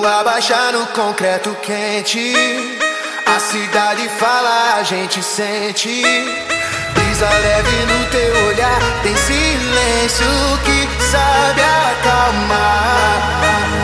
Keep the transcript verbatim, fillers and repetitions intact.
abaixa no concreto quente. A cidade fala, a gente sente. Brisa leve no teu olhar, tem silêncio que sabe acalmar.